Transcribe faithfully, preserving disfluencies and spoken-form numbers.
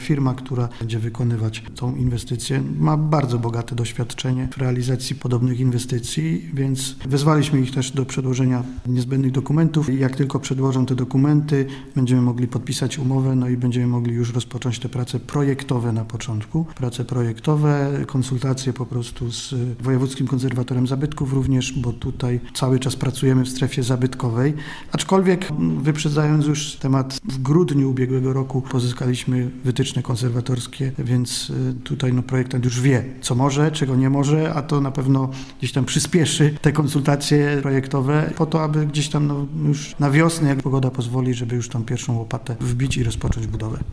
Firma, która będzie wykonywać tą inwestycję, ma bardzo bogate doświadczenie w realizacji podobnych inwestycji, więc wezwaliśmy ich też do przedłożenia niezbędnych dokumentów. Jak tylko przedłożą te dokumenty, będziemy mogli podpisać umowę, no i będziemy mogli już rozpocząć te prace projektowe na początku. Prace projektowe, konsultacje po prostu z Wojewódzkim Konserwatorem Zabytków również, bo tutaj cały czas pracujemy w strefie zabytkowej. Aczkolwiek wyprzedzając już temat, w grudniu ubiegłego roku pozyskaliśmy wytyczne konserwatorskie, więc tutaj no, projektant już wie, co może, czego nie może, a to na pewno gdzieś tam przyspieszy te konsultacje projektowe po to, aby gdzieś tam no, już na wiosnę, jak pogoda pozwoli, żeby już tą pierwszą łopatę wbić i rozpocząć budowę.